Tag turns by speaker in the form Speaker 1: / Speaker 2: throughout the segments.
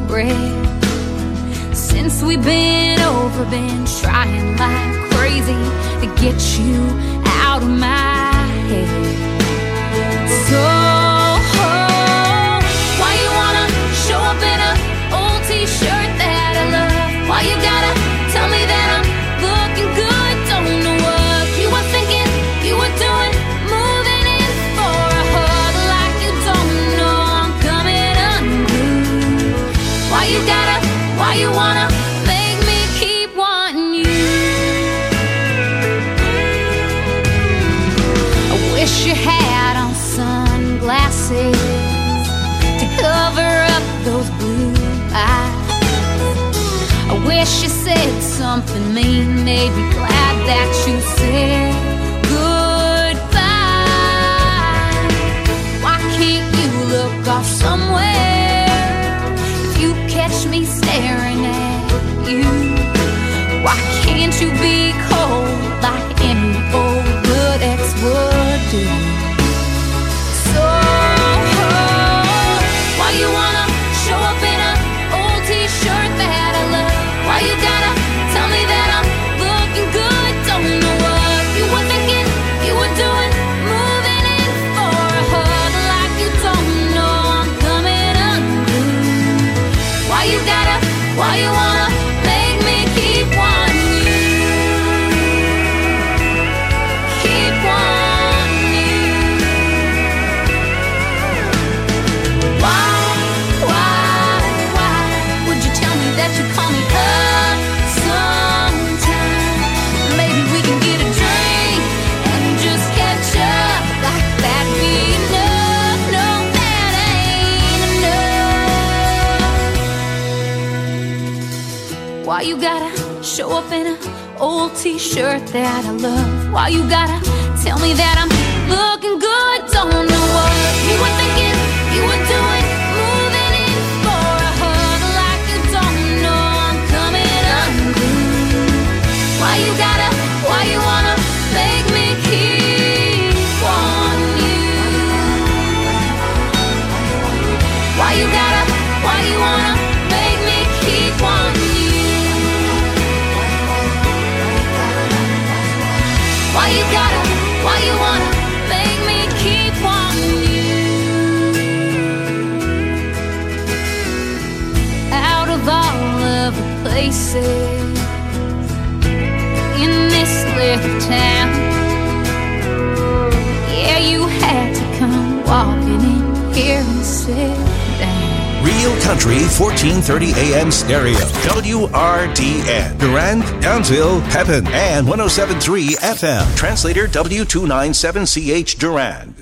Speaker 1: bread. Since we've been trying like crazy to get you out of my head. So why you wanna show up in a old t-shirt that I love? Why you gotta tell me that I'm looking good? Don't know what you were thinking, you were doing, moving in for a hug like you don't know I'm coming unglued. Why you wanna make me keep wanting you? I wish you had on sunglasses to cover up those blue eyes. I wish you said something mean, made me glad that you said goodbye. Why can't you look off somewhere if you catch me staring at you? Why can't you be cold like any old good ex would do? So why you wanna show up in an old t-shirt that I love? Why you gotta tell me that I'm looking good? Don't know what you were thinking, you were doing, moving in for a hug like you don't know I'm coming unglued. Why you wanna make me keep wanting you? Keep wanting you. Why would you tell me that you call me up sometime? Maybe we can get a drink and just catch up like that'd be enough. No, that ain't enough. Why you gotta show up in an old t-shirt that I love? Why you gotta tell me that I'm looking good? Don't know what you were thinking, you were doing, moving in for a hug like you don't know I'm coming unglued. Why you wanna make me keep wanting you? Why you wanna make me keep wanting you? Why you wanna make me keep wanting you? Out of all of the places in this little town, yeah, you had to come walking in here and sit down.
Speaker 2: Real Country 1430 AM stereo. WRDN. Durand, Townsville, Pepin, and 107.3 FM. Translator W297CH Durand.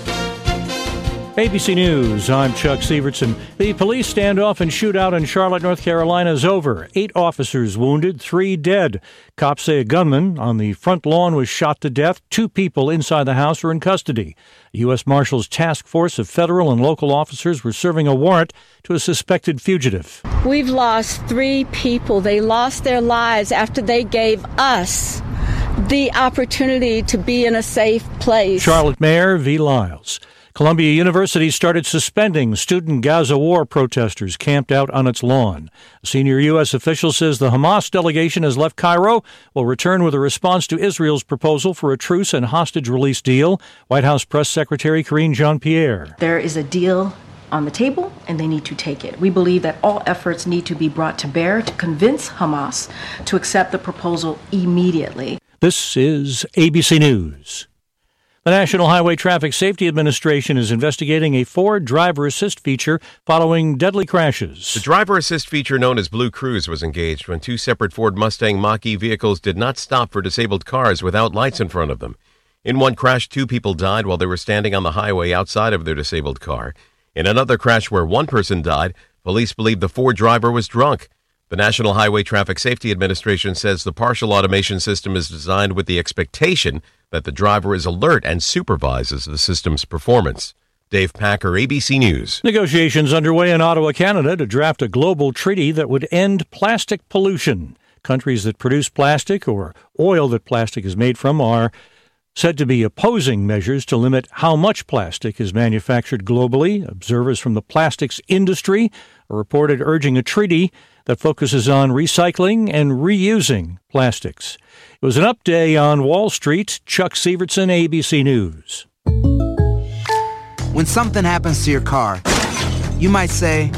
Speaker 3: ABC News, I'm Chuck Sievertson. The police standoff and shootout in Charlotte, North Carolina is over. 8 officers wounded, 3 dead. Cops say a gunman on the front lawn was shot to death. 2 people inside the house are in custody. A U.S. Marshals task force of federal and local officers were serving a warrant to a suspected fugitive.
Speaker 4: We've lost 3 people. They lost their lives after they gave us the opportunity to be in a safe place.
Speaker 3: Charlotte Mayor V. Lyles. Columbia University started suspending student Gaza war protesters camped out on its lawn. A senior U.S. official says the Hamas delegation has left Cairo, will return with a response to Israel's proposal for a truce and hostage release deal. White House Press Secretary Karine Jean-Pierre.
Speaker 5: There is a deal on the table, and they need to take it. We believe that all efforts need to be brought to bear to convince Hamas to accept the proposal immediately.
Speaker 3: This is ABC News. The National Highway Traffic Safety Administration is investigating a Ford driver assist feature following deadly crashes.
Speaker 6: The driver assist feature known as Blue Cruise was engaged when 2 separate Ford Mustang Mach-E vehicles did not stop for disabled cars without lights in front of them. In one crash, 2 people died while they were standing on the highway outside of their disabled car. In another crash where 1 person died, police believe the Ford driver was drunk. The National Highway Traffic Safety Administration says the partial automation system is designed with the expectation that the driver is alert and supervises the system's performance. Dave Packer, ABC News.
Speaker 3: Negotiations underway in Ottawa, Canada, to draft a global treaty that would end plastic pollution. Countries that produce plastic or oil that plastic is made from are said to be opposing measures to limit how much plastic is manufactured globally. Observers from the plastics industry are reported urging a treaty that focuses on recycling and reusing plastics. It was an up day on Wall Street. Chuck Sievertson, ABC News.
Speaker 7: When something happens to your car, you might say,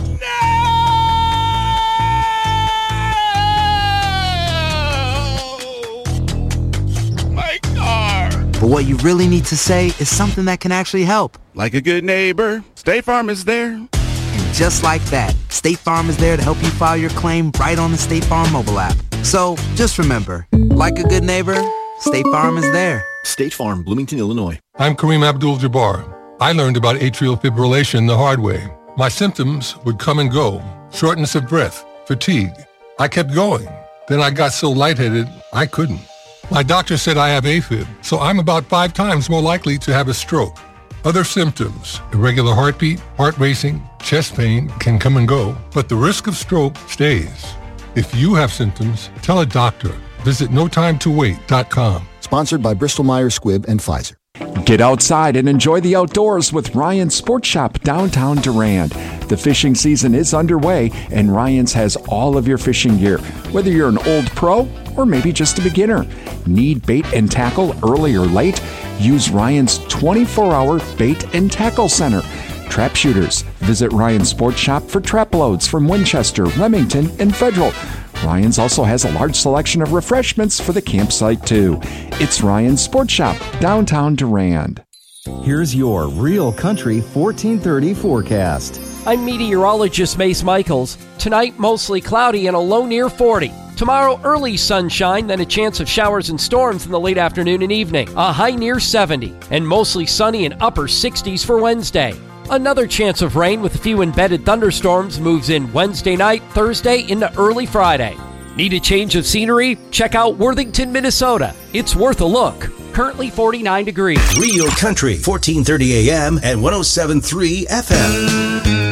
Speaker 7: but what you really need to say is something that can actually help.
Speaker 8: Like a good neighbor, State Farm is there.
Speaker 7: And just like that, State Farm is there to help you file your claim right on the State Farm mobile app. So just remember, like a good neighbor, State Farm is there.
Speaker 9: State Farm, Bloomington, Illinois.
Speaker 10: I'm Kareem Abdul-Jabbar. I learned about atrial fibrillation the hard way. My symptoms would come and go. Shortness of breath, fatigue. I kept going. Then I got so lightheaded, I couldn't. My doctor said I have AFib, so I'm about 5 times more likely to have a stroke. Other symptoms, irregular heartbeat, heart racing, chest pain can come and go, but the risk of stroke stays. If you have symptoms, tell a doctor. Visit notimetowait.com.
Speaker 9: Sponsored by Bristol-Myers Squibb and Pfizer.
Speaker 11: Get outside and enjoy the outdoors with Ryan's Sports Shop downtown Durand. The fishing season is underway, and Ryan's has all of your fishing gear. Whether you're an old pro or maybe just a beginner. Need bait and tackle early or late? Use Ryan's 24-hour bait and tackle center. Trap shooters. Visit Ryan's Sports Shop for trap loads from Winchester, Remington, and Federal. Ryan's also has a large selection of refreshments for the campsite, too. It's Ryan's Sports Shop, downtown Durand.
Speaker 12: Here's your Real Country 1430 forecast.
Speaker 13: I'm meteorologist Mace Michaels. Tonight, mostly cloudy and a low near 40. Tomorrow, early sunshine, then a chance of showers and storms in the late afternoon and evening. A high near 70, and mostly sunny and upper 60s for Wednesday. Another chance of rain with a few embedded thunderstorms moves in Wednesday night, Thursday into early Friday. Need a change of scenery? Check out Worthington, Minnesota. It's worth a look. Currently 49 degrees.
Speaker 2: Real Country, 1430 AM and 107.3 FM.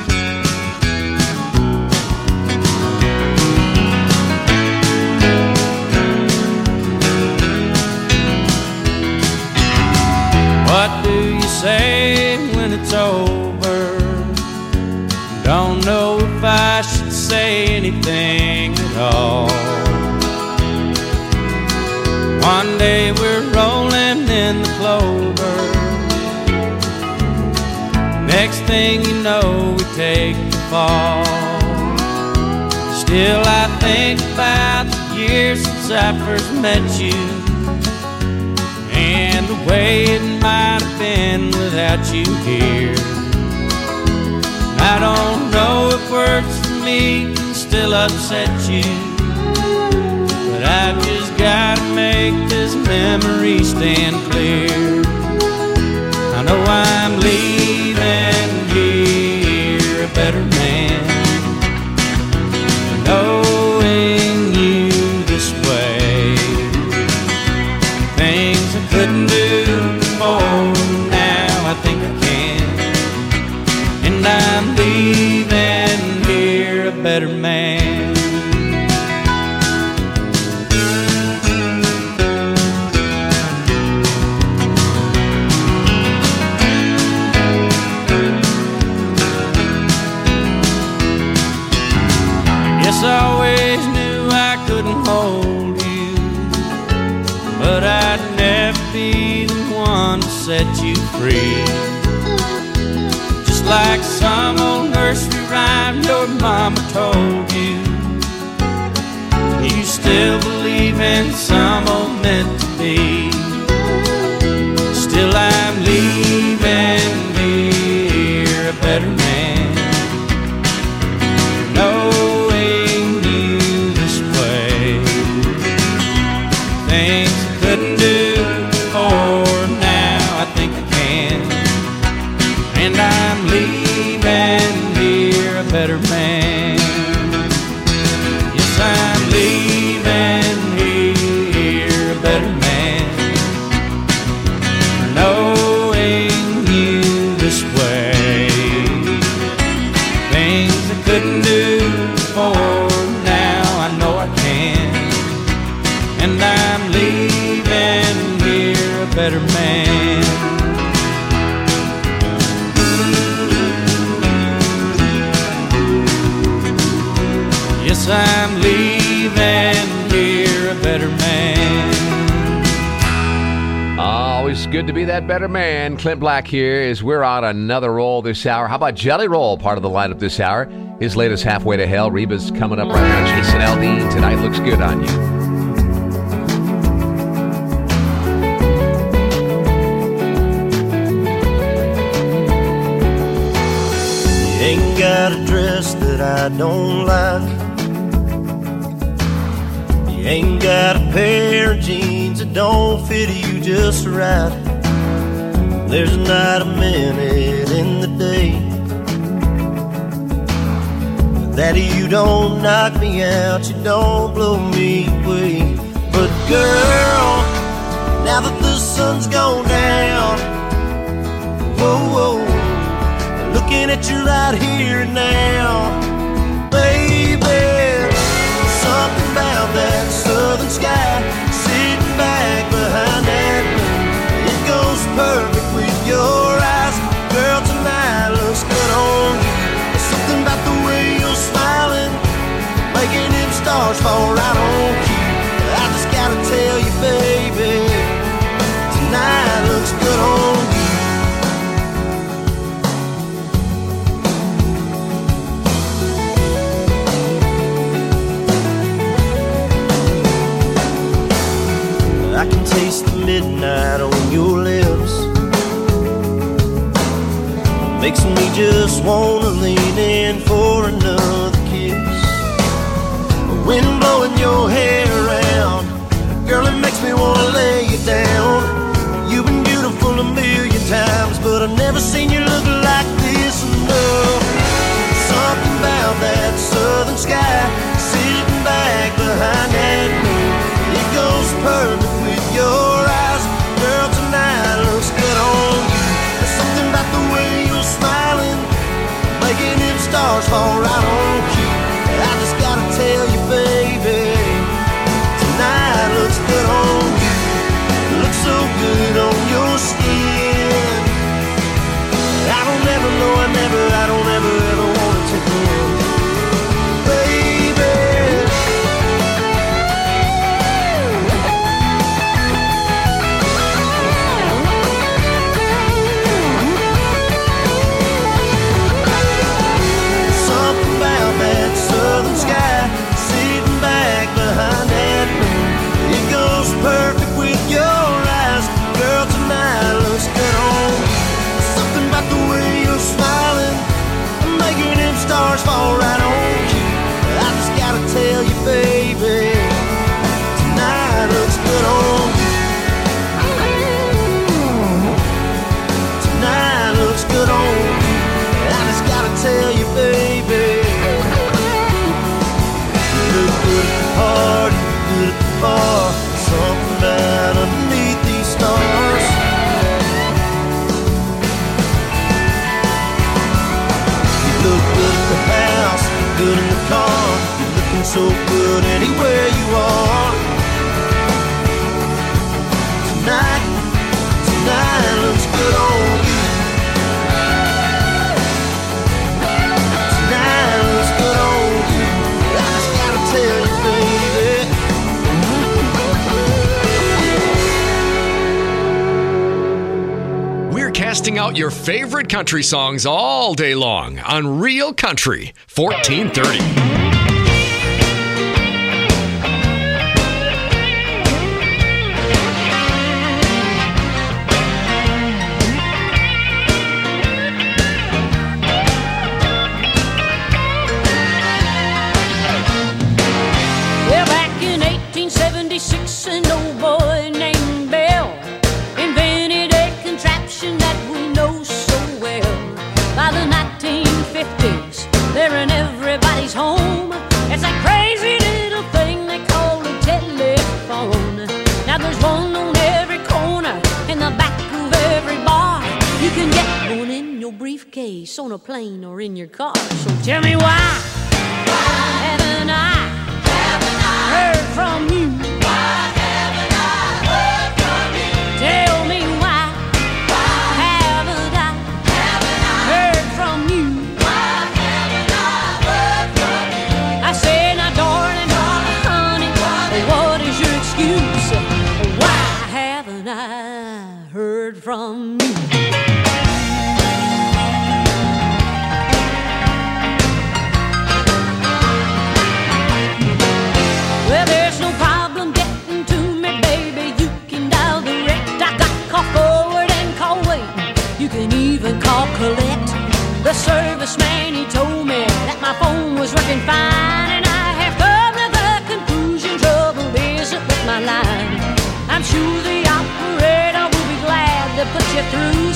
Speaker 14: What do you say when it's over? Don't know if I should say anything at all. One day we're rolling in the clover. Next thing you know, we take the fall. Still I think about the years since I first met you, and the way it might have been without you here. I don't know if words for me can still upset you, but I've just gotta make this memory stand clear. I know I'm leaving here a better man, knowing you this way. Things I couldn't do before, now I think I can. And I'm leaving here a better man. Yes, I always knew I couldn't hold you, but I'd never be the one to set you free. Just like some old nursery rhyme your mama told you, you still believe in some old meant to be. Still I'm leaving here a better man, knowing you this way. Things I couldn't do before, now I think I can. And I'm leaving here a better man. Yes, I'm leaving here a better man, knowing you this way. Things I couldn't do before, now I know I can. And I'm leaving here a better guess I'm leaving here a better man.
Speaker 15: Always good to be that better man. Clint Black here as we're on another roll this hour. How about Jelly Roll, part of the lineup this hour? His latest Halfway to Hell. Reba's coming up right now. Jason Aldean, Tonight Looks Good on You.
Speaker 16: You ain't got a dress that I don't like. You ain't got a pair of jeans that don't fit you just right. There's not a minute in the day that you don't knock me out, you don't blow me away. But girl, now that the sun's gone down, whoa, whoa, looking at you right here and now, baby, something about that southern sky, sitting back behind that moon, it goes perfect with your eyes. Girl, tonight looks good on you. There's something about the way you're smiling, making them stars fall right on cue. I just gotta tell you, baby, tonight looks good on you. I can taste the midnight on your lips, makes me just wanna lean in for another kiss. Wind blowing your hair around, girl, it makes me wanna lay you down. You've been beautiful a million times, but I've never seen you look like this enough. Something about that southern sky, sitting back behind that moon, it goes perfect with your eyes. Girl, tonight looks good on you. There's something about the way you're smiling, making them stars fall right on cue. I just gotta tell you, baby, tonight looks good on you. It looks so good on your skin. I don't ever know, I don't ever want to take in, baby. Something about that southern sky, sitting back behind that moon, it goes perfect with your eyes. Girl, tonight looks good on you. Something about the way you're smiling, making them stars fall right on you. I just gotta tell you, baby, tonight looks good on you. Tonight looks good on you. I just gotta tell you, baby, you look good at the party, good at the bar, something about underneath these stars. You look good at the house, good in the car, you're looking so good anywhere you are. Tonight looks good on you. Tonight looks good on you. I just gotta tell you, baby.
Speaker 17: We're casting out your favorite country songs all day long on Real Country 1430.
Speaker 1: Well, back in 1876, an old boy named Bill invented a contraption that we know so well. By the 1950s, they're in everybody's home. It's a crazy little thing they call a telephone. Now there's one on every corner, in the back of every bar. You can get one in your briefcase, on a plane, or in your car. So tell me why haven't I heard from you? Why haven't I heard from you? Tell me why haven't I heard from you? Why haven't I heard from you? I said, now don't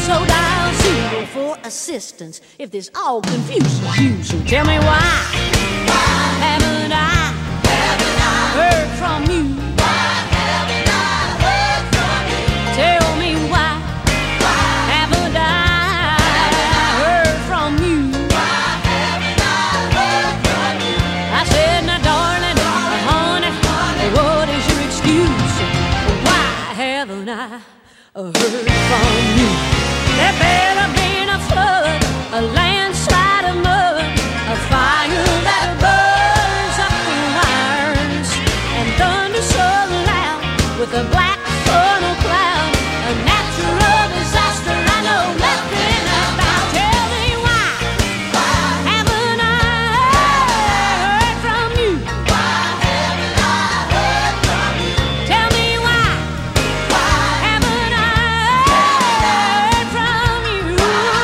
Speaker 18: So dial 0 for assistance if this all confuses you. So tell me why haven't I heard from you? Tell me why haven't I heard from you? I said, now darling, honey, what is your excuse? Why haven't I heard from you? There better been a flood, a landslide of mud, a fire that burns up the irons, and thunder so loud with a black funnel cloud, a natural disaster I know nothing about. Tell me why haven't I heard from you? Tell me why haven't I heard from you?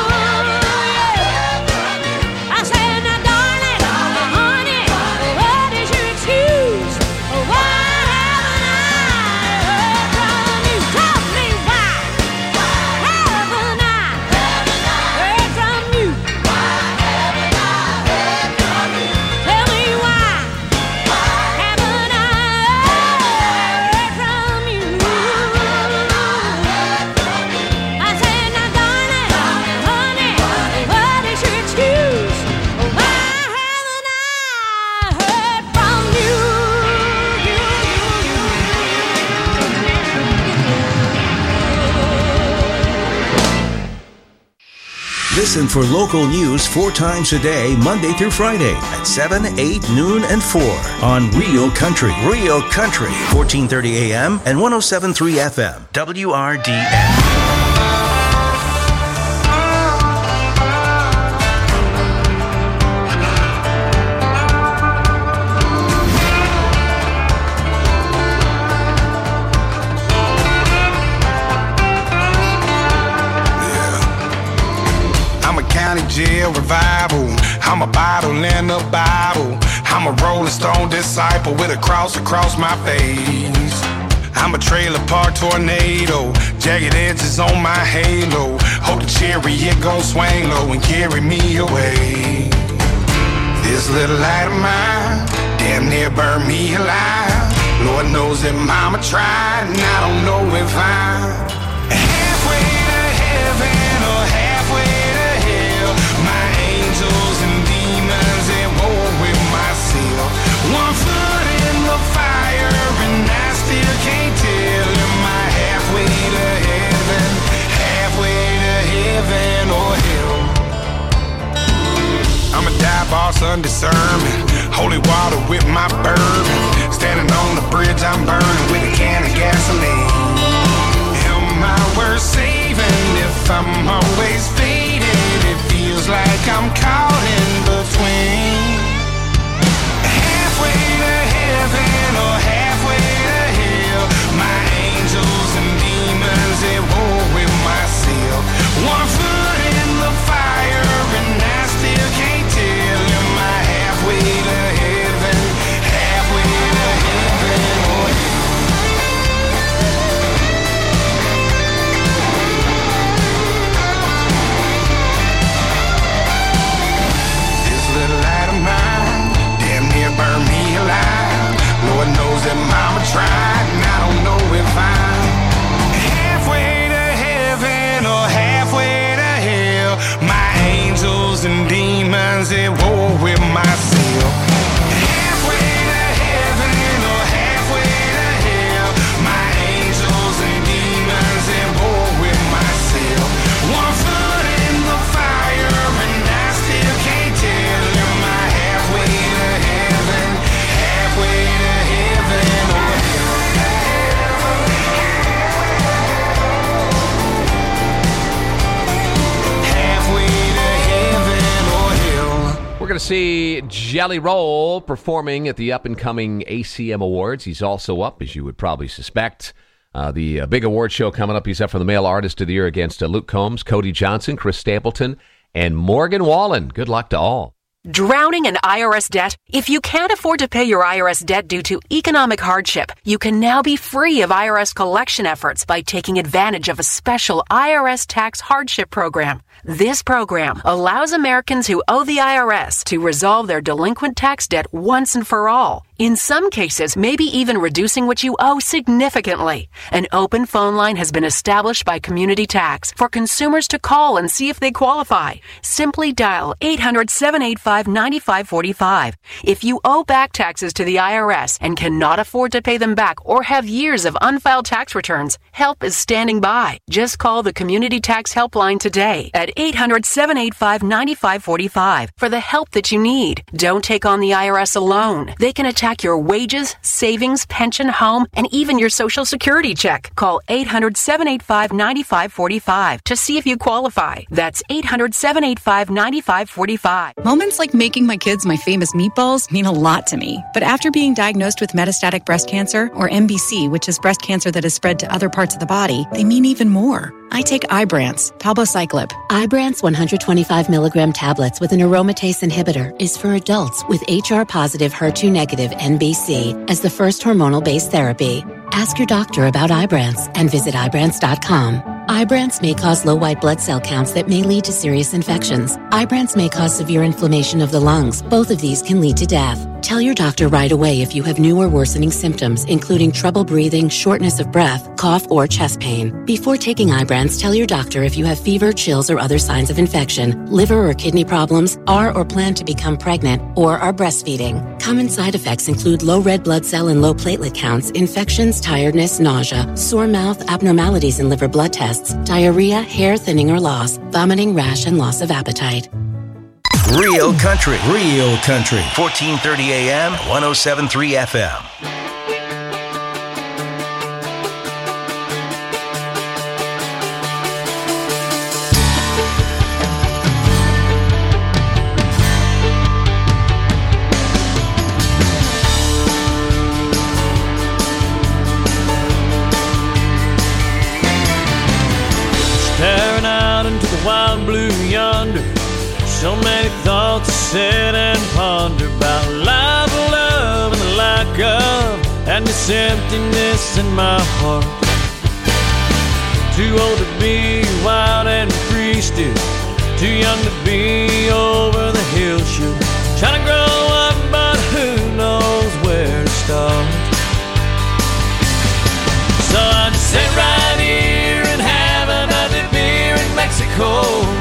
Speaker 18: I said, now darling, honey, what is your excuse? Why haven't I heard from you? Tell me why haven't I heard from you? Tell me why haven't I heard from you? I said, now darling, honey, what is your excuse? Why haven't I heard from you?
Speaker 2: Listen for local news 4 times a day, Monday through Friday at 7, 8, noon, and 4 on Real Country. Real Country, 1430 AM and 107.3 FM. WRDN.
Speaker 19: I'm a county jail revival. I'm a bottle in the Bible. I'm a Rolling Stone disciple with a cross across my face. I'm a trailer park tornado, jagged edges on my halo. Hope the chariot gon' swing low and carry me away. This little light of mine damn near burned me alive. Lord knows that mama tried, and I don't know if I'm halfway to heaven or halfway to hell. My angels and demons at war with myself. One foot in the fire and I still can't tell. Am I halfway to heaven, halfway to heaven or hell? I'm a dive bar Sunday sermon, holy water with my bourbon. Standing on the bridge I'm burning with a can of gasoline. Am I worth saving if I'm always faded? It feels like I'm caught in between. Halfway to heaven or halfway to hell. My angels and demons at war with myself. One foot in the fire and I still can't tell. Am I halfway to heaven, halfway to heaven or hell? This little light of mine damn near burned me alive. Lord knows that mama tried, and I don't know if I'm halfway to heaven or halfway to hell. My angels and demons at war with myself. Halfway to heaven or halfway to hell. My angels and demons at war with myself. One foot in the fire and I still can't tell. Am I halfway to heaven, halfway to heaven or hell? Halfway to heaven or hell.
Speaker 15: We're going to see Jelly Roll performing at the up-and-coming ACM Awards. He's also up, as you would probably suspect. The big award show coming up. He's up for the Male Artist of the Year against Luke Combs, Cody Johnson, Chris Stapleton, and Morgan Wallen. Good luck to all.
Speaker 20: Drowning in IRS debt? If you can't afford to pay your IRS debt due to economic hardship, you can now be free of IRS collection efforts by taking advantage of a special IRS tax hardship program. This program allows Americans who owe the IRS to resolve their delinquent tax debt once and for all. In some cases, maybe even reducing what you owe significantly. An open phone line has been established by Community Tax for consumers to call and see if they qualify. Simply dial 800-785-9545. If you owe back taxes to the IRS and cannot afford to pay them back or have years of unfiled tax returns, help is standing by. Just call the Community Tax Helpline today at 800-785-9545 for the help that you need. Don't take on the IRS alone. They can attack your wages, savings, pension, home, and even your Social Security check. Call 800-785-9545 to see if you qualify. That's 800-785-9545.
Speaker 21: Moments like making my kids my famous meatballs mean a lot to me. But after being diagnosed with metastatic breast cancer, or MBC, which is breast cancer that has spread to other parts of the body, they mean even more. I take Ibrance, palbociclib.
Speaker 22: Ibrance 125 milligram tablets with an aromatase inhibitor is for adults with HR-positive, HER2-negative MBC as the first hormonal-based therapy. Ask your doctor about Ibrance and visit Ibrance.com. Ibrance may cause low white blood cell counts that may lead to serious infections. Ibrance may cause severe inflammation of the lungs. Both of these can lead to death. Tell your doctor right away if you have new or worsening symptoms, including trouble breathing, shortness of breath, cough, or chest pain. Before taking Ibrance, tell your doctor if you have fever, chills, or other signs of infection, liver or kidney problems, are or plan to become pregnant, or are breastfeeding. Common side effects include low red blood cell and low platelet counts, infections, tiredness, nausea, sore mouth, abnormalities in liver blood tests, diarrhea, hair thinning or loss, vomiting, rash, and loss of appetite.
Speaker 2: Real Country, 1430 AM, 107.3 FM.
Speaker 14: Staring out into the wild blue yonder, so many thoughts to sit and ponder about life, love, and the lack of, and this emptiness in my heart. Too old to be wild and free still, too young to be over the hill sure. Trying to grow up, but who knows where to start. So I just sit right here and have another beer in Mexico.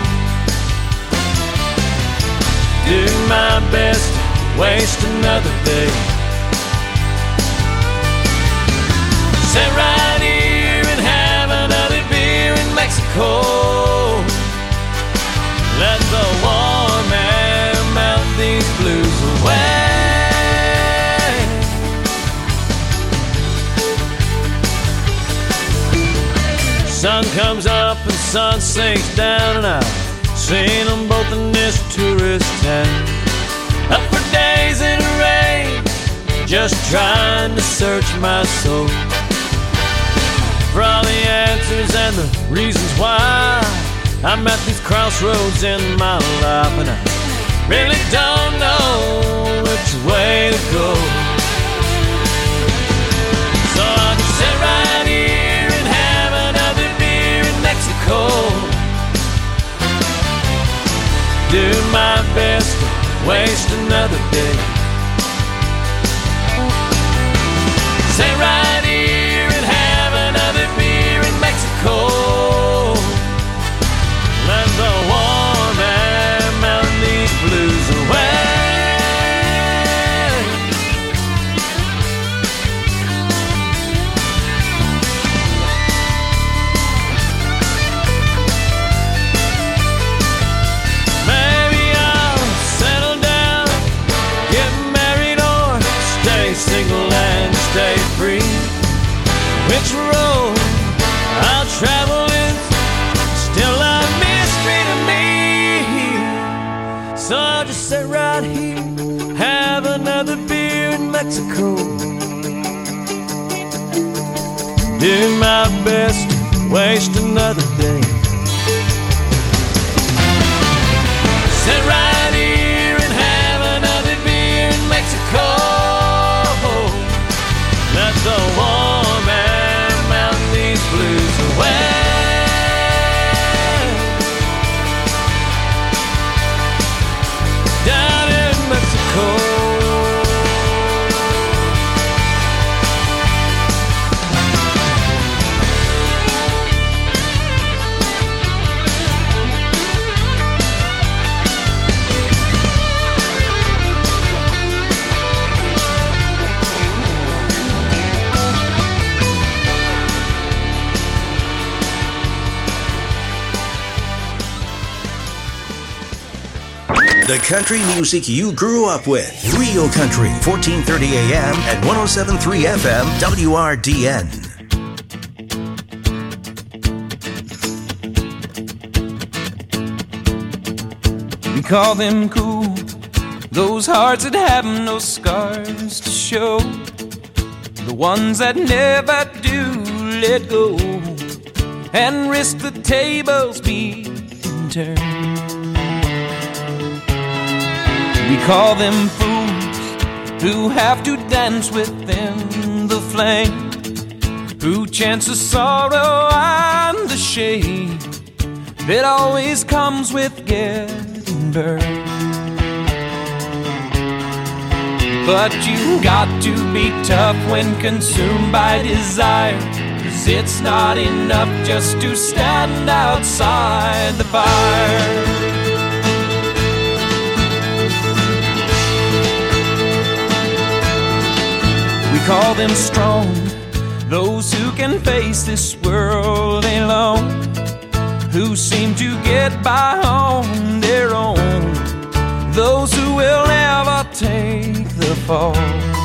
Speaker 14: Do my best to waste another day. Sit right here and have another beer in Mexico. Let the warm air melt these blues away. Sun comes up and sun sinks down, and I've seen them both in this tourist town. Up for days in the rain, just trying to search my soul for all the answers and the reasons why I'm at these crossroads in my life, and I really don't know which way to go. So I'll just sit right here and have another beer in Mexico. Do my best to waste another day. Sit right here and have another beer in Mexico. Let the warm air melt these blues away. Single and stay free. Which road I'll travel is still a mystery to me. So I'll just sit right here, have another beer in Mexico. Do my best to waste another day. Sit right here and have
Speaker 2: The country music you grew up with. Real Country, 1430 AM and 107.3 FM, WRDN.
Speaker 14: We call them cool, those hearts that have no scars to show, the ones that never do let go and risk the tables being turned. We call them fools who have to dance within the flame, who chance the sorrow and the shame that always comes with getting burned. But you got to be tough when consumed by desire, 'cause it's not enough just to stand outside the fire. We call them strong, those who can face this world alone, who seem to get by on their own, those who will never take the fall.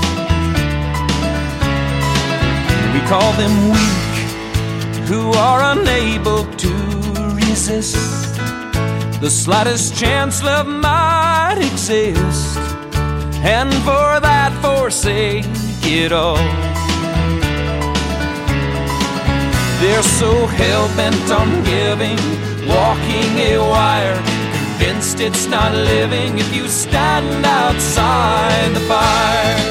Speaker 14: We call them weak, who are unable to resist the slightest chance love might exist, and for that forsake it all. They're so hell-bent on giving, walking a wire, convinced it's not living if you stand outside the fire.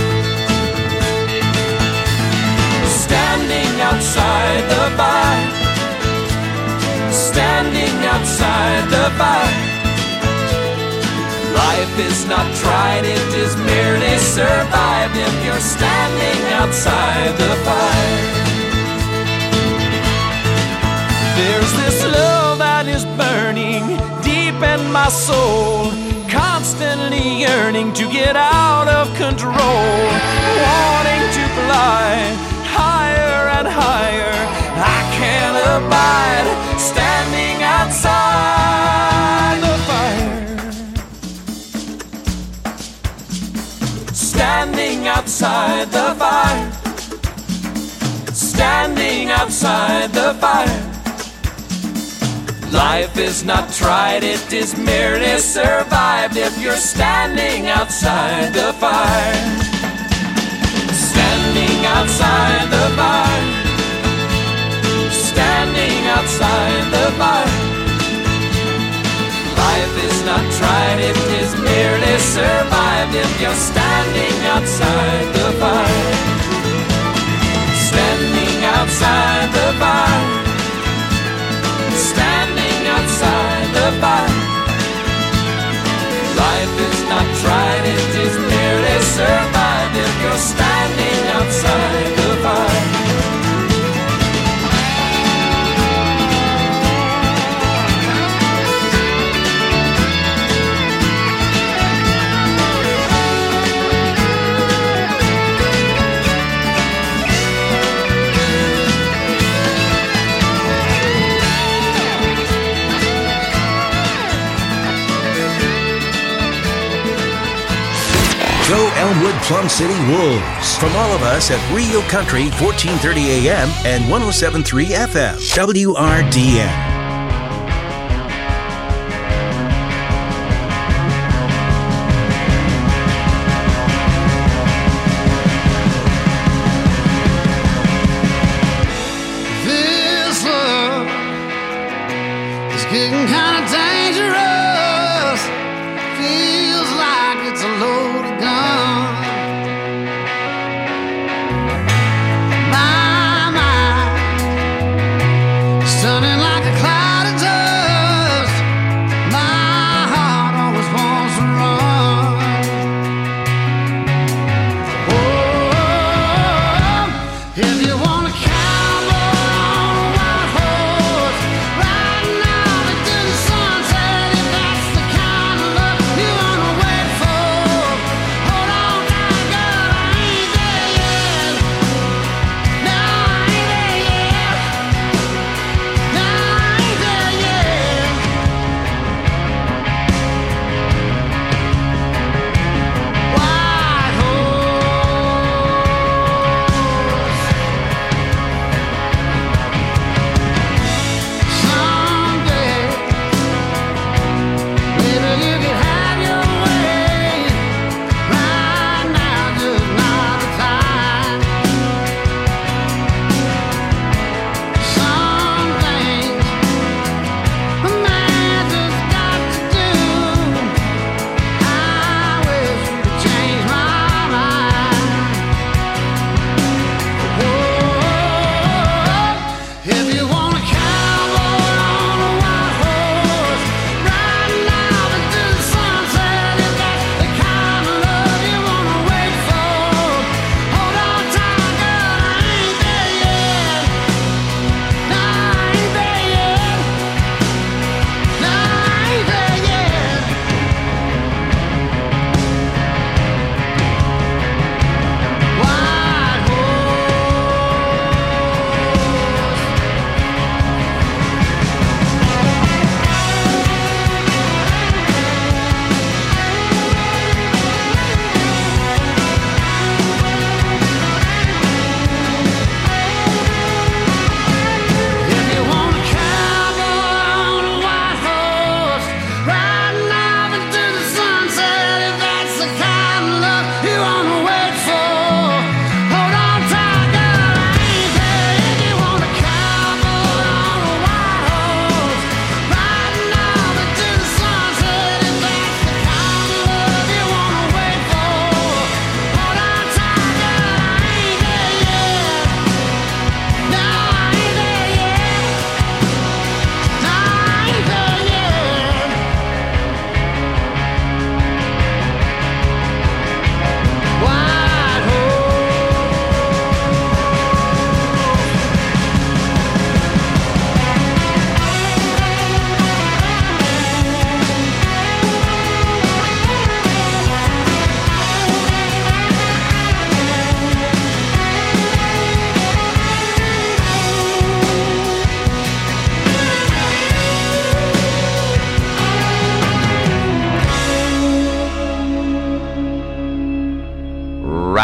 Speaker 14: Standing outside the fire, standing outside the fire. Life is not tried, it is merely survived if you're standing outside the fire. There's this love that is burning deep in my soul, constantly yearning to get out of control, wanting to fly higher and higher. I can't abide standing outside the fire. Standing outside the fire. Standing outside the fire. Life is not tried, it is merely survived if you're standing outside the fire. Standing outside the fire. Standing outside the fire. Life is not tried, it is merely survived if you're standing outside the fire. Standing outside the fire. Standing outside the fire. Life is not tried, it is merely survived if you're standing outside the fire.
Speaker 2: Go Elmwood Plum City Wolves. From all of us at Rio Country, 1430 AM and 107.3 FM, WRDN.
Speaker 4: This love is getting kind of dangerous. Feels like it's a loaded gun. My mind is turning like a cloud.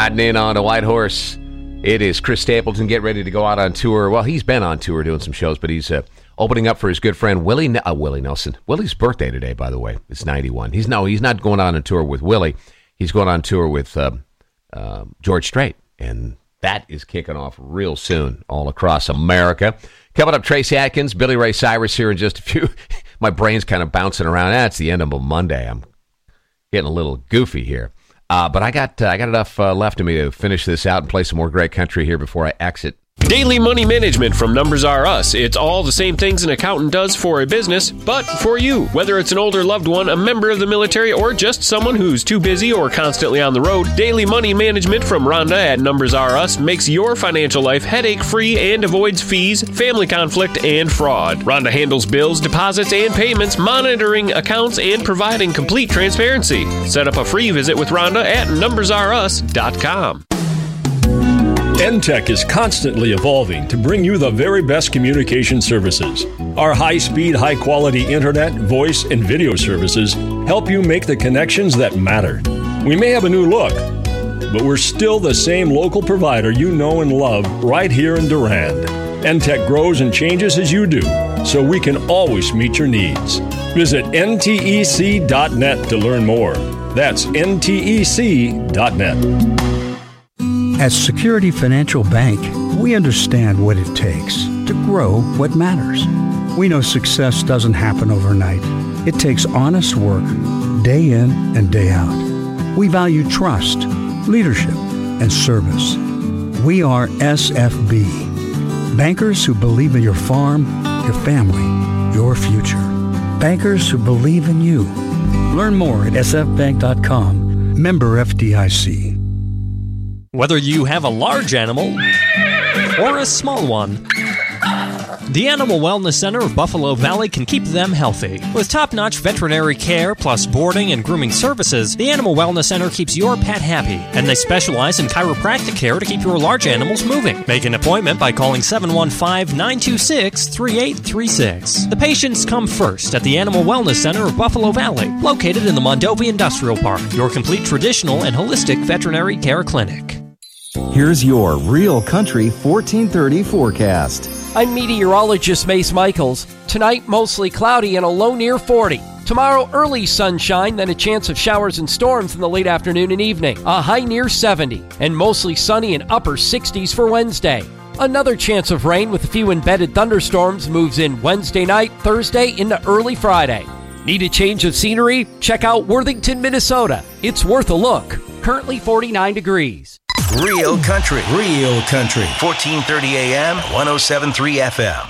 Speaker 15: riding in on a white horse. It is Chris Stapleton getting ready to go out on tour. Well, he's been on tour doing some shows, but he's opening up for his good friend Willie Nelson. Willie's birthday today, by the way. It's 91. He's not going on a tour with Willie. He's going on tour with George Strait, and that is kicking off real soon all across America. Coming up, Trace Atkins, Billy Ray Cyrus here in just a few. My brain's kind of bouncing around. It's the end of a Monday. I'm getting a little goofy here. But I got enough left of me to finish this out and play some more great country here before I exit.
Speaker 5: Daily money management from Numbers R Us. It's all the same things an accountant does for a business, but for you. Whether it's an older loved one, a member of the military, or just someone who's too busy or constantly on the road, Daily money management from Rhonda at Numbers R Us makes your financial life headache-free and avoids fees, family conflict, and fraud. Rhonda handles bills, deposits, and payments, monitoring accounts, and providing complete transparency. Set up a free visit with Rhonda at numbersrus.com.
Speaker 6: NTech is constantly evolving to bring you the very best communication services. Our high-speed, high-quality internet, voice, and video services help you make the connections that matter. We may have a new look, but we're still the same local provider you know and love right here in Durand. NTech grows and changes as you do, so we can always meet your needs. Visit ntec.net to learn more. That's ntec.net.
Speaker 23: At Security Financial Bank, we understand what it takes to grow what matters. We know success doesn't happen overnight. It takes honest work, day in and day out. We value trust, leadership, and service. We are SFB. Bankers who believe in your farm, your family, your future. Bankers who believe in you. Learn more at sfbank.com. Member FDIC.
Speaker 24: Whether you have a large animal or a small one, the Animal Wellness Center of Buffalo Valley can keep them healthy. With top-notch veterinary care plus boarding and grooming services, the Animal Wellness Center keeps your pet happy, and they specialize in chiropractic care to keep your large animals moving. Make an appointment by calling 715-926-3836. The patients come first at the Animal Wellness Center of Buffalo Valley, located in the Mondovi Industrial Park, your complete traditional and holistic veterinary care clinic.
Speaker 12: Here's your Real Country 1430 forecast.
Speaker 13: I'm meteorologist Mace Michaels. Tonight, mostly cloudy and a low near 40. Tomorrow, early sunshine, then a chance of showers and storms in the late afternoon and evening. A high near 70, and mostly sunny and upper 60s for Wednesday. Another chance of rain with a few embedded thunderstorms moves in Wednesday night, Thursday into early Friday. Need a change of scenery? Check out Worthington, Minnesota. It's worth a look. Currently 49 degrees.
Speaker 2: Real Country. 1430 AM, 107.3 FM.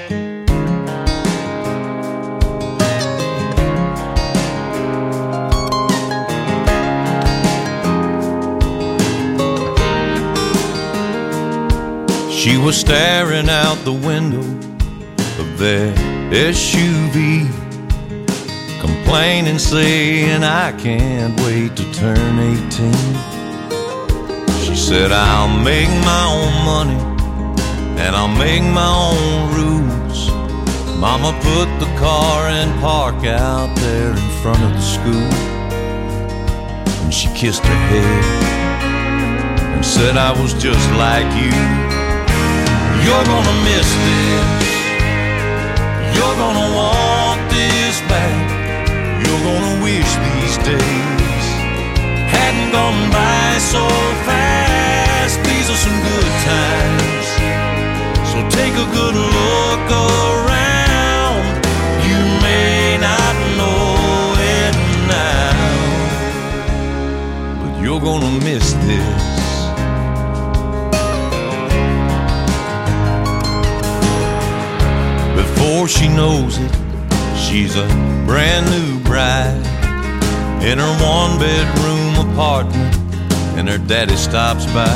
Speaker 14: She was staring out the window of their SUV, complaining, saying, I can't wait to turn 18. She said, I'll make my own money and I'll make my own rules. Mama put the car and park out there in front of the school, and she kissed her head and said, I was just like you. You're gonna miss this, you're gonna want this back, you're gonna wish these days hadn't gone by so fast. These are some good times, so take a good look around. You may not know it now, but you're gonna miss this. Before she knows it, she's a brand new bride in her one-bedroom apartment, and her daddy stops by.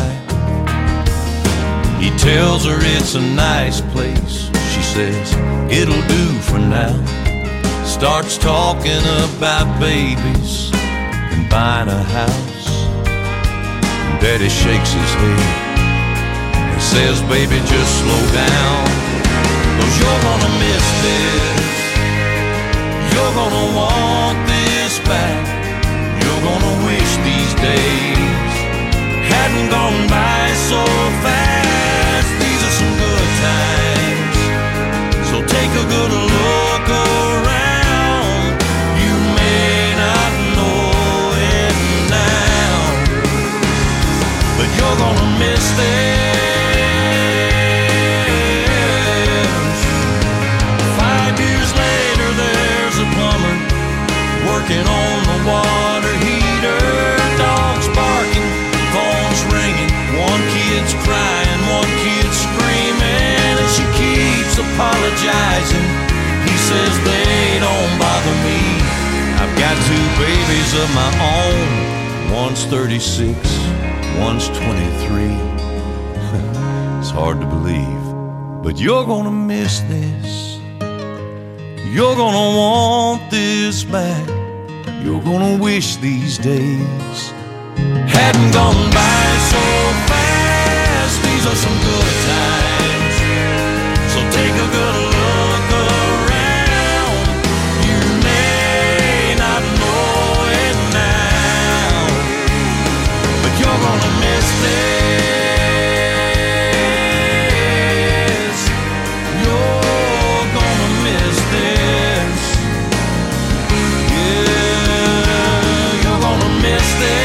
Speaker 14: He tells her it's a nice place. She says, it'll do for now. Starts talking about babies and buying a house. And daddy shakes his head and says, baby, just slow down, 'cause you're gonna miss this, you're gonna want this back, you're gonna wish these days hadn't
Speaker 3: One's 36, one's 23. It's hard to believe, but you're gonna miss this. You're gonna want this back. You're gonna wish these days hadn't gone by so fast. These are some good times, so take a good look around. You may not know it now, but you're gonna miss this. You're gonna miss this. Yeah, you're gonna miss this.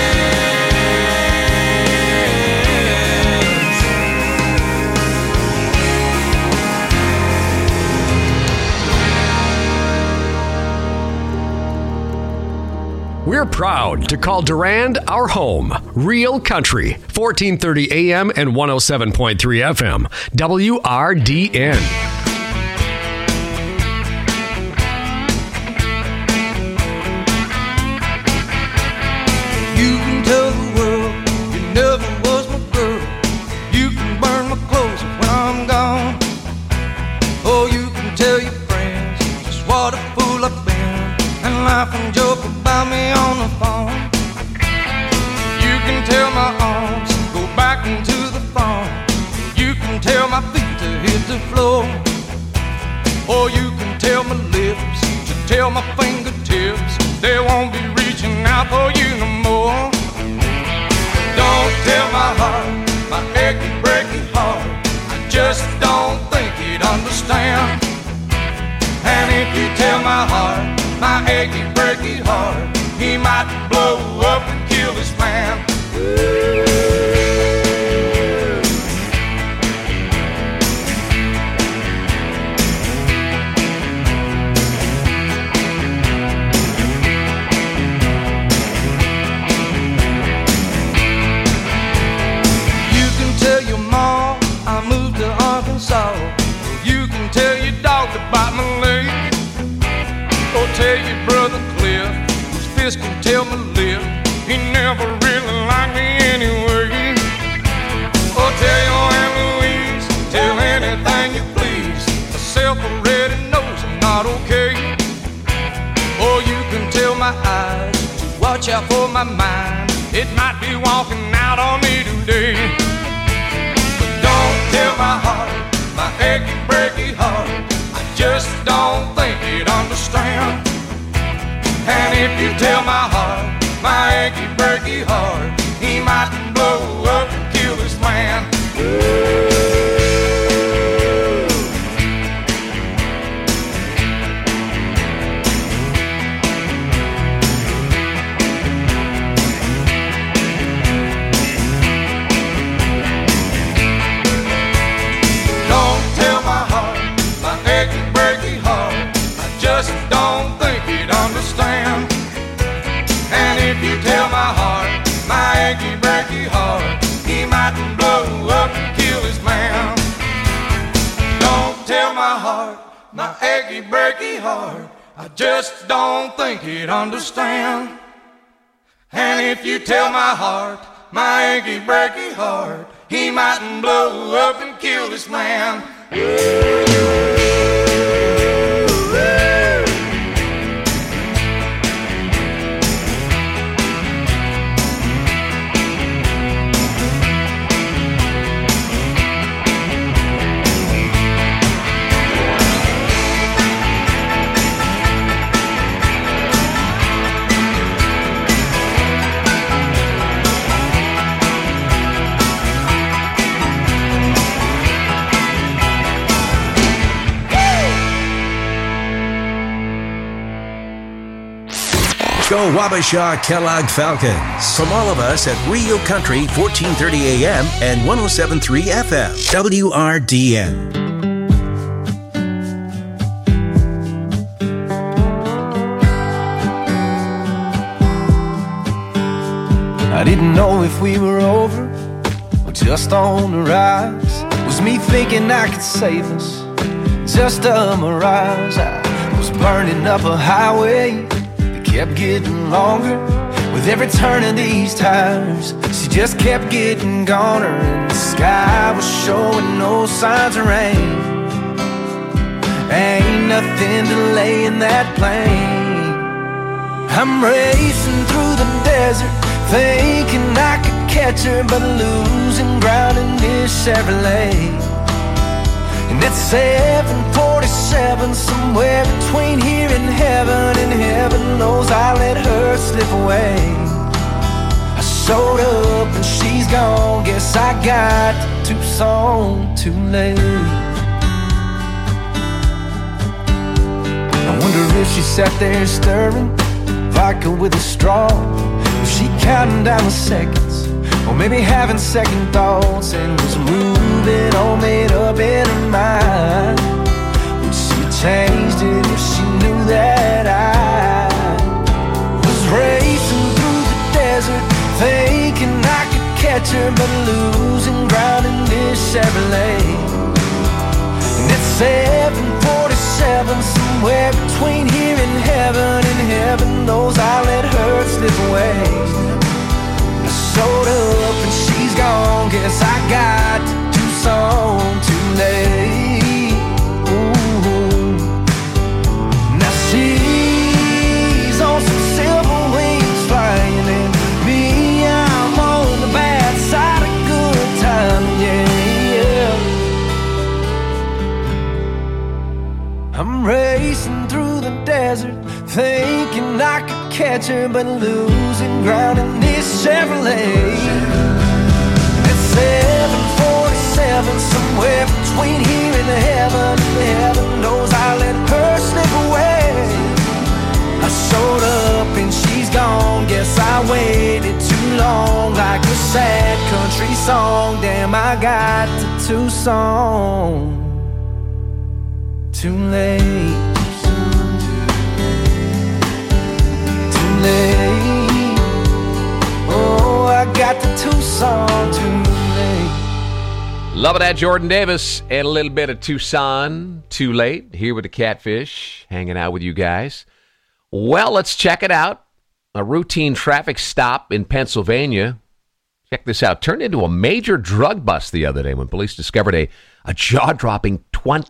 Speaker 17: We're proud to call Durand our home. Real Country, 1430 AM and 107.3 FM. WRDN.
Speaker 16: You can tell the world you never was my girl. You can burn my clothes when I'm gone. Oh, you can tell your friends just what a fool I've been and laugh and joke about me on the phone. You can tell my arms go back into the farm. You can tell my feet to hit the floor. Or you can tell my lips to tell my fingertips they won't be reaching out for you no more. Don't tell my heart, my achy, breaky heart, I just don't think he'd understand. And if you tell my heart, my achy, breaky heart, he might blow up and kill this man. You can tell your mom I moved to Arkansas. You can tell your dog to bite my leg. Or tell your brother Cliff, whose fist can tell my lip, he never really liked me anyway. Or tell your Aunt Louise, tell anything you please, myself already knows I'm not okay. Or you can tell my eyes to watch out for my mind, it might be walking out on me today. But don't tell my heart, my achy, breaky heart, I just don't think he'd understand. And if you tell my heart, my achy, breaky heart, he might blow up and kill this man. Don't tell my heart, my achy, breaky heart, I just don't think he'd understand. And if you tell my heart, my achy, breaky heart, he might blow up and kill his man. Don't tell my heart, my achy, breaky heart, I just don't think he'd understand. And if you tell my heart, my achy, breaky heart, he might blow up and kill this man.
Speaker 2: Go Wabasha Kellogg Falcons. From all of us at Rio Country, 1430 AM and 107.3 FM. WRDN.
Speaker 16: I didn't know if we were over or just on the rise. Was me thinking I could save us just a mirage? I was burning up a highway that kept getting longer.
Speaker 7: With every turn of these tires, she just kept getting goner, and the sky was showing no signs of rain. Ain't nothing delaying that plane. I'm racing through the desert, thinking I could catch her, but losing ground in this Chevrolet. And it's 7:47, somewhere between here and heaven knows I let her slip away. I showed up and she's gone, guess I got to Tucson too late. I wonder if she sat there stirring vodka with a straw, if she counting down the seconds, or maybe having second thoughts, and was moving all made up in her mind. Would she changed it if she knew that I was racing through the desert, thinking I could catch her, but losing ground in this Chevrolet. And it's 7:47, somewhere between here and heaven knows I let her slip away. I showed up and she's gone, guess I got to Tucson too late. Ooh. Now she's on some silver wings flying, and me, I'm on the bad side of good time, yeah. I'm racing through the desert, thinking I could catch her, but losing ground in this Chevrolet. It's 7:47, somewhere between here and heaven knows I let her slip away. I showed up and she's gone, guess I waited too long, like a sad country song. Damn, I got to Tucson too late. Oh, I got the Tucson too late.
Speaker 15: Loving that, Jordan Davis, and a little bit of Tucson too late. Here with the Catfish, hanging out with you guys. Well, let's check it out. A routine traffic stop in Pennsylvania. Check this out. Turned into a major drug bust the other day when police discovered a jaw-dropping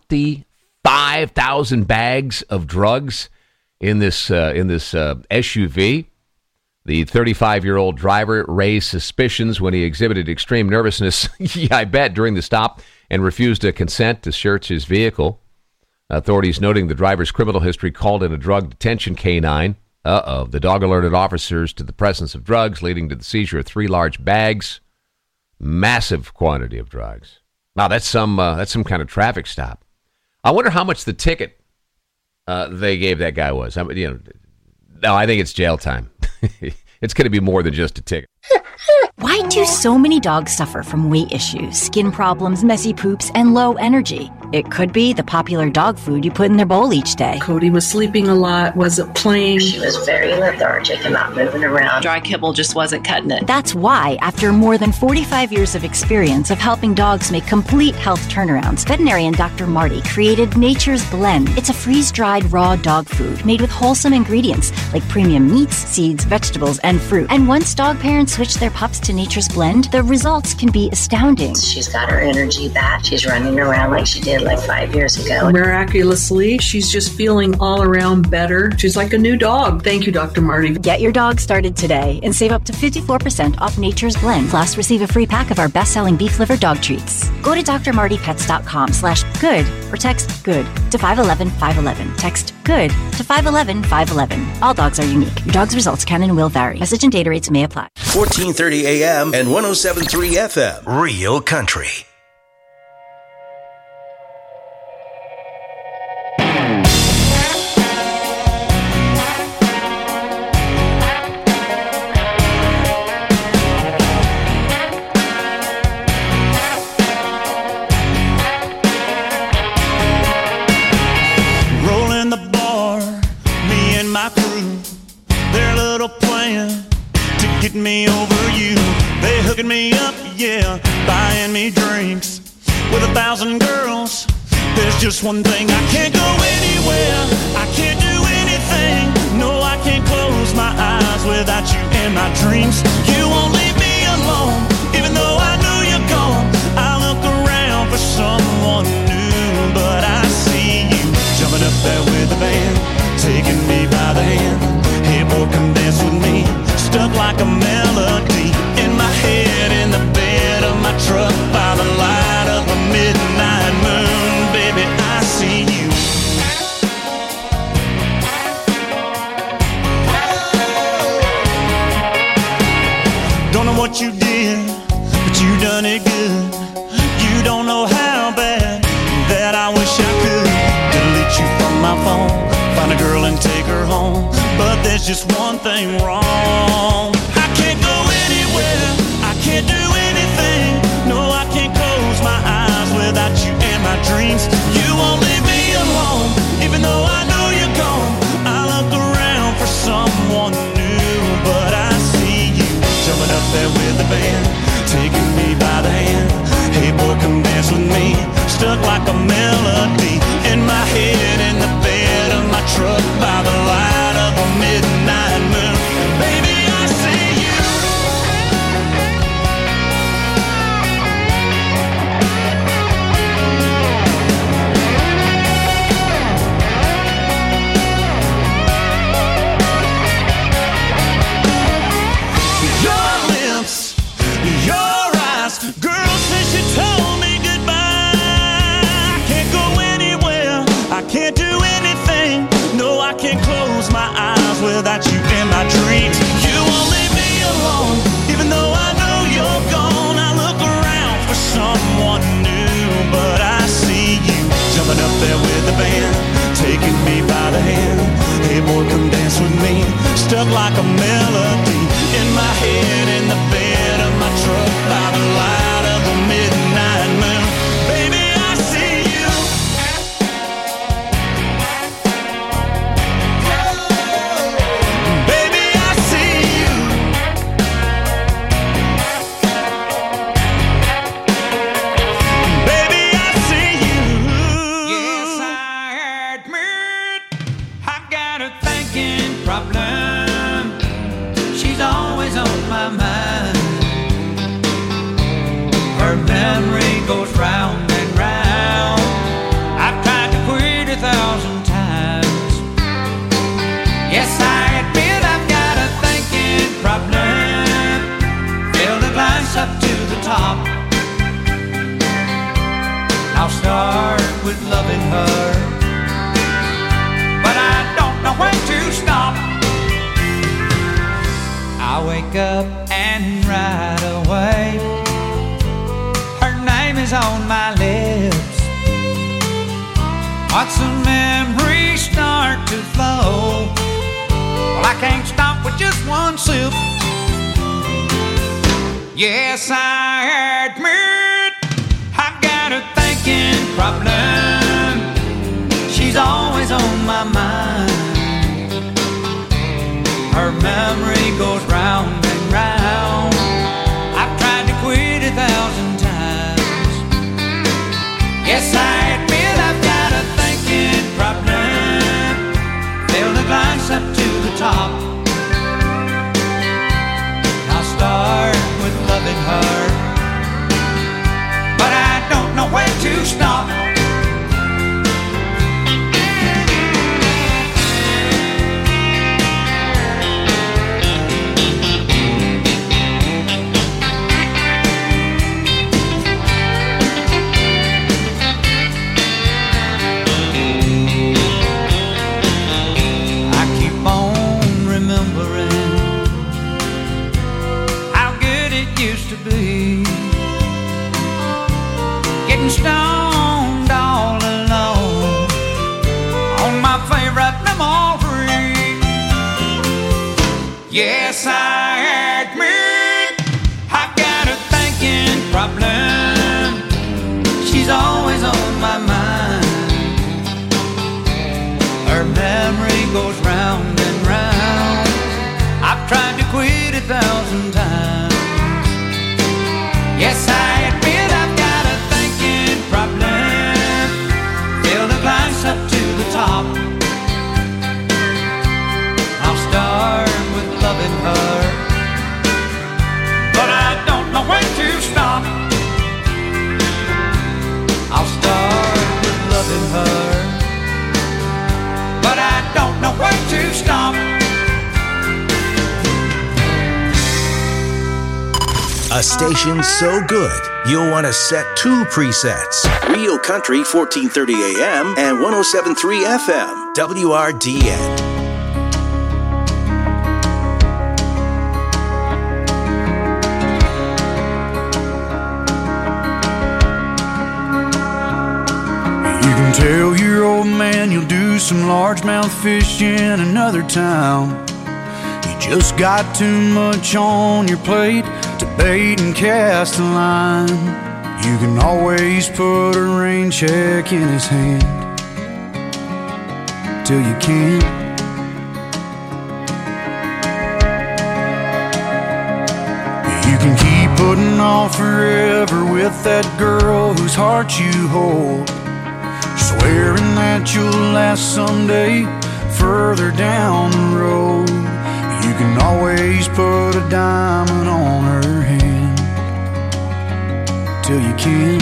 Speaker 15: 25,000 bags of drugs in this SUV. The 35-year-old driver raised suspicions when he exhibited extreme nervousness, yeah, I bet, during the stop, and refused to consent to search his vehicle. Authorities, noting the driver's criminal history, called in a drug detention canine. The dog alerted officers to the presence of drugs, leading to the seizure of 3 large bags. Massive quantity of drugs. Wow, that's some kind of traffic stop. I wonder how much the ticket they gave that guy was. No, I think it's jail time. It's going to be more than just a ticket.
Speaker 8: Why do so many dogs suffer from weight issues, skin problems, messy poops, and low energy? It could be the popular dog food you put in their bowl each day.
Speaker 9: Cody was sleeping a lot, wasn't playing.
Speaker 10: She was very lethargic and not moving around.
Speaker 8: Dry kibble just wasn't cutting it. That's why, after more than 45 years of experience of helping dogs make complete health turnarounds, veterinarian Dr. Marty created Nature's Blend. It's a freeze-dried raw dog food made with wholesome ingredients like premium meats, seeds, vegetables, and fruit. And once dog parents switch their pups to Nature's Blend, the results can be astounding.
Speaker 10: She's got her energy back. She's running around like she did like 5 years ago.
Speaker 9: Miraculously, she's just feeling all around better. She's like a new dog. Thank you, Dr. Marty.
Speaker 8: Get your dog started today and save up to 54% off Nature's Blend. Plus, receive a free pack of our best-selling beef liver dog treats. Go to drmartypets.com/good or text GOOD to 511-511. Text GOOD to 511-511. All dogs are unique. Your dog's results can and will vary. Message and data rates may apply.
Speaker 2: 1430 AM and 107.3 FM. Real Country.
Speaker 25: Get me over you. They hooking me up, yeah, buying me drinks with 1,000 girls. There's just one thing, I can't go anywhere, I can't do anything. No, I can't close my eyes without you in my dreams. You won't leave me alone, even though I know you're gone. I look around for someone new, but I see you jumping up there with the band, taking me by the hand. Hey boy, come dance with me, stuck like a melody in my head, in the bed of my truck, by the light of a midnight moon. Baby, I see you. Don't know what you did, but you done it good. You don't know how bad that I wish I could delete you from my phone, find a girl and take her home. But there's just one thing wrong. I can't go anywhere, I can't do anything. No, I can't close my eyes without you in my dreams. You won't leave me alone, even though I know you're gone. I look around for someone new, but I see you jumping up there with the band, taking me by the hand. Hey boy, come dance with me, stuck like a melody in my head, in the bed of my truck, by the light of a midnight moon. Baby, I see you. Your lips, your eyes, girl, since you told me goodbye, I can't go anywhere, I can't do anything. No, I can't close my eyes without you in my dreams. You won't leave me alone, even though I know you're gone. I look around for someone new, but I see you jumping up there with the band, taking me by the hand. Hey boy, come dance with me, stuck like a melody in my head, in the bed of my truck, by the light of a midnight moon. Baby, I see you. Baby, I see you. Baby, I see you.
Speaker 14: Yes, I admit I got a thinking problem. She's always on my mind. Her memory goes round and round. I've tried to quit 1,000 times. Yes, I admit I've got a thinking problem. Fill the glass up to the top. I'll start with loving her, but I don't know when to stop. I wake up and right away her name is on my lips. Watch the memories start to flow. Well, I can't stop with just one sip. Yes, I admit I've got a thinking problem. She's always on my mind. Her memory goes round and round. I've tried to quit 1,000 times. Yes, I admit I've got a thinking problem. Fill the glass up to the top. I'll start with loving her, but I don't know when to stop. Getting stoned all alone on my favorite memory. Yes, I admit I've got a thinking problem. She's always on my mind. Her memory goes round and round. I've tried to quit 1,000 times. Yes, I admit I've got a thinking problem. Fill the glass up to the top. I'll start
Speaker 2: A station so good, you'll want to set 2 presets. Real Country 1430 AM and 107.3 FM. WRDN.
Speaker 1: You can tell your old man you'll do some largemouth fish in another town. You just got too much on your plate to bait and cast a line. You can always put a rain check in his hand till you can't. You can keep putting off forever with that girl whose heart you hold, swearing that you'll last someday further down the road. You can always put a diamond on her hand till you can't.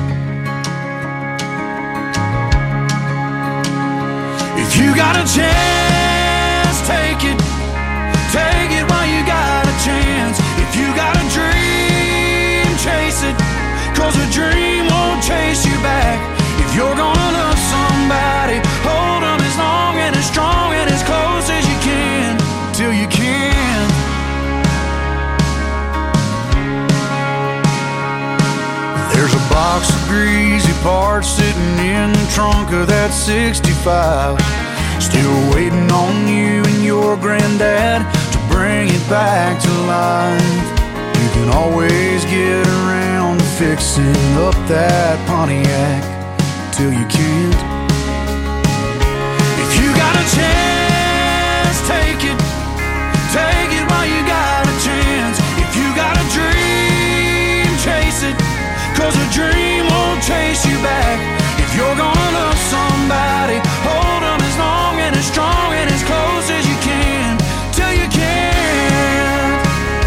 Speaker 1: If you got a chance, take it. Take it while you got a chance. If you got a dream, chase it. 'Cause a dream won't chase you back. If you're gonna love somebody, hold them as long and as strong and as close as you can till you can. There's a box of greasy parts sitting in the trunk of that 65, still waiting on you and your granddad to bring it back to life. You can always get around to fixing up that Pontiac till you can't. If you got a chance, take it. Take it while you got a chance. If you got a dream, chase it. 'Cause a dream won't chase you back. If you're gonna love somebody, hold them as long and as strong and as close as you can till you can't.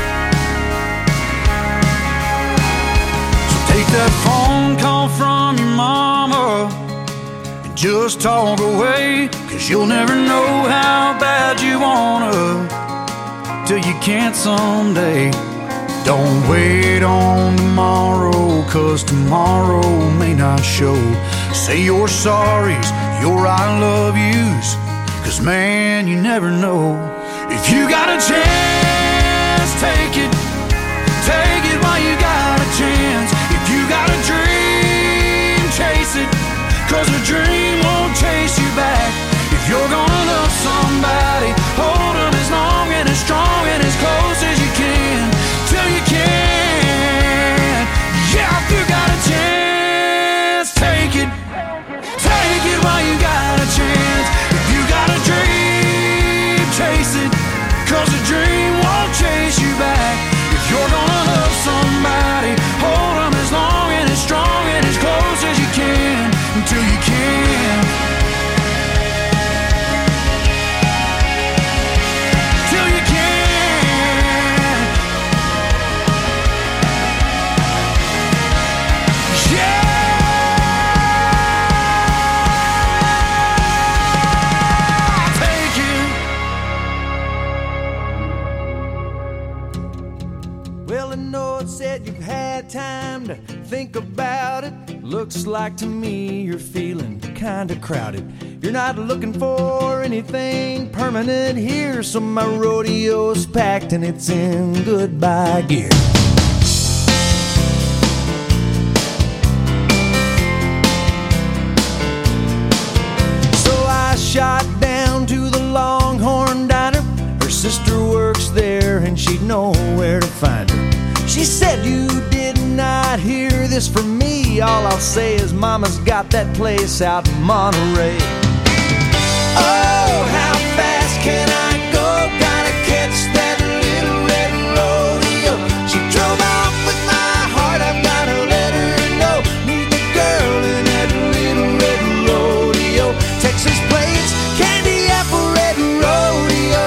Speaker 1: So take that phone call from your mama and just talk away. 'Cause you'll never know how bad you wanna till you can't someday. Don't wait on tomorrow, 'cause tomorrow may not show. Say your sorries, your I love yous, 'cause man, you never know. If you got a chance, take it. Take it while you got a chance. If you got a dream, chase it. 'Cause a dream won't chase you back. If you're gonna love somebody, hold them as long and as strong and as close as you can till you can. Yeah, if you got a chance, take it. Take it while you got a chance. If you got a dream, chase it. 'Cause a dream won't chase you back. If you're gonna love somebody, hold them as long and as strong and as close as you can until you can. Till you can. Yeah. Take it.
Speaker 7: Well, I know it said you've had time to think about it. Looks like to me you're feeling kinda crowded. You're not looking for anything permanent here, so my rodeo's packed and it's in goodbye gear. So I shot down to the Longhorn Diner. Her sister works there and she'd know where to find her. She said, you did not hear this from me. All I'll say is Mama's got that place out in Monterey. Oh, how fast can I go? Gotta catch that little red rodeo. She drove off with my heart, I've gotta let her know. Need the girl in that little red rodeo. Texas plates, candy apple red rodeo.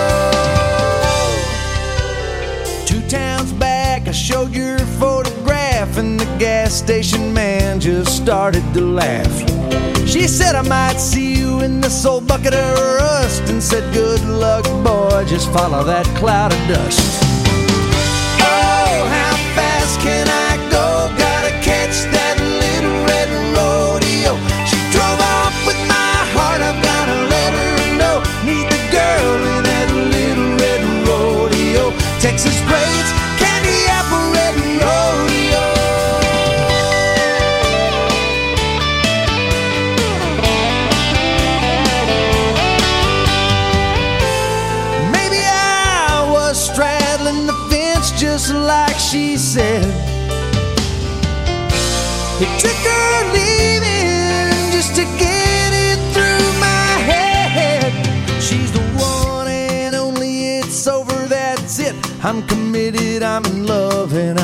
Speaker 7: 2 towns back, I showed your photograph and the gas station man just started to laugh. She said I might see you in this old bucket of rust, and said good luck boy, just follow that cloud of dust. Oh, how fast like she said. It took her leaving just to get it through my head. She's the one and only, it's over, that's it. I'm committed, I'm in love, and